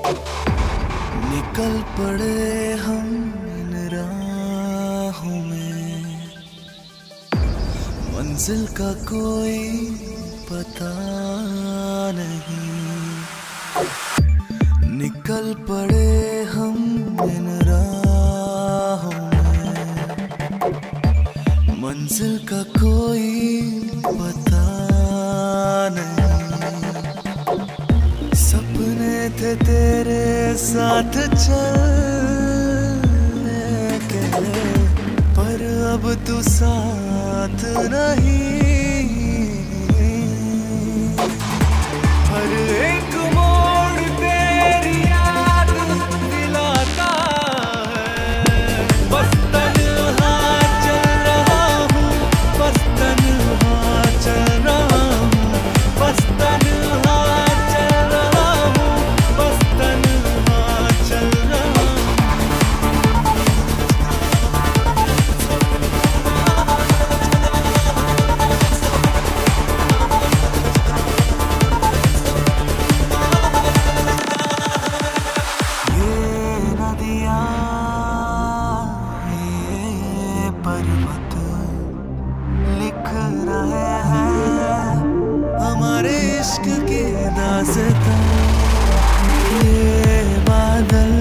निकल पड़े हम इन राहों में, मंजिल का कोई पता नहीं। निकल पड़े हम इन राहों में, मंजिल का कोई पता नहीं। सपने थे तेरे साथ चलने के, पर अब तू साथ नहीं। हर एक मोड़ तेरी याद दिलाता है, बस तन्हा चल रहा हूँ, बस तन्हा चल रहा हूँ, बस तन्हा चल रहा हूँ, बस तन्हा चल रहा हूँ। पर्वत लिख रहे हैं हमारे इश्क की दास्तां। ये बादल,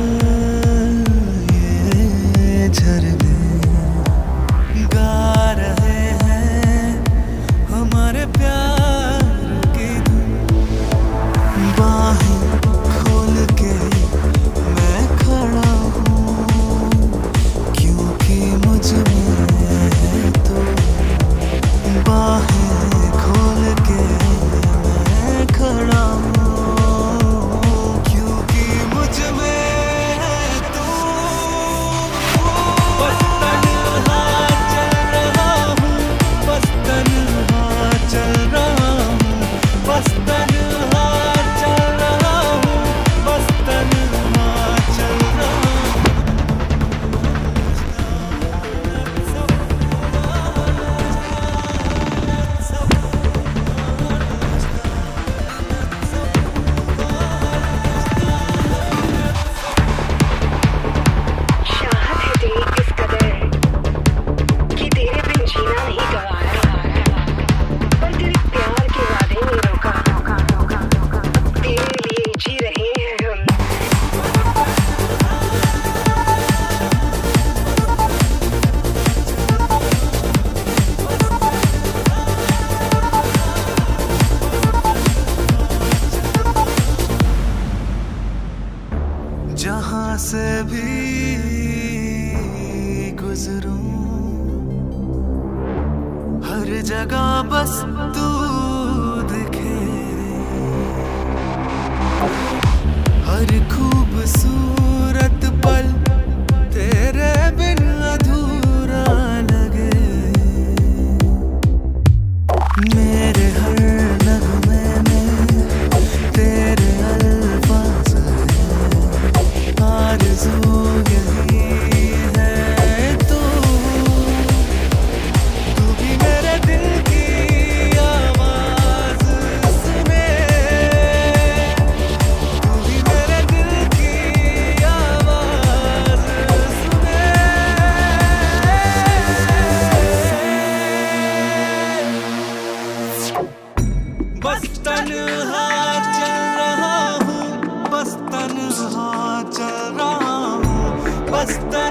ये झरने गा रहे हैं हमारे प्यार की धुन। बाहें खोल के मैं खड़ा हूँ, क्योंकि मुझ में है तो। बाहें खोल के मैं खड़ा हूँ, क्योंकि मुझ में है तू। बस तन्हा चल रहा हूँ, बस तन्हा चल रहा हूँ, बस तन्हा चल रहा हूँ, बस तन्हा चल रहा हूँ। जहाँ से भी गुजरूं, हर जगह बस तू दिखे। हर खूबसूरत पल तेरे बिन अधूरा लगे। मेरे हर नगमे में तेरे अल्फाज हैं, आरज़ू यही है तू भी मेरे दिल की आवाज़ सुने। तू भी मेरे दिल की आवाज़ सुने। बस तन्हा चल रहा हूँ, बस तन्हा चल रहा हूँ, बस